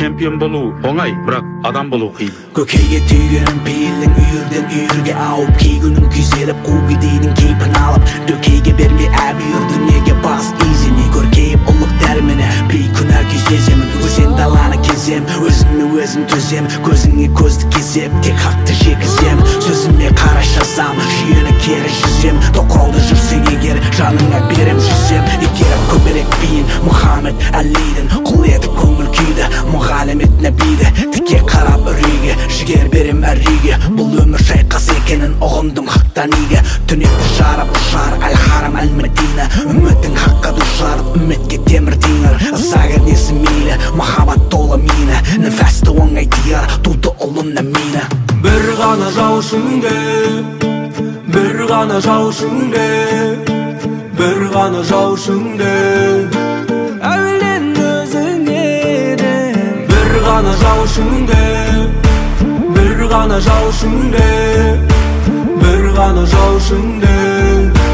чемпион болуу оңай, бирок адам болуу кыйын. Көкейге түйгенім пейілдің үйірден үйірге ауып, кей күнің күйзеліп қугидейдің кейпін алып, дөкейге бермей әбүйір дүниеге бас иземей, көркейіп ұлық дәрмені бейкүнә күй сеземін. Өзен даланы кезем, өзіме өзім төзем, көзіңе көзді кезеп тек хақты жегізем. Сөзіме қараш жазам, жүйені кері жүзем, тоқалды жүрсең егер жаныңа берем жүзем. Егерім көбірек бейін Мұхаммед Әлидің құл етіп көңіл күйді, мұғалімет нәбиді тіке қарап үрейге, жігер берем әріге. Бұл өмір шайқас екенін ұғындым хақтан иге. Түнекті жарып ұшар әл-харам әл-мәдина, үмітің хаққа душар, үмітке темір теңір. Ызағыр несі мейлі, махаббат толы мені, нәфәсті оңай тияр, туды ұлым нәмені. Bir ғана жаушыңды, bir ғана жаушыңды, bir ғана жаушыңды әулен өзің едің. Bir ғана жаушыңды, bir ғана жаушыңды, bir ғана жаушыңды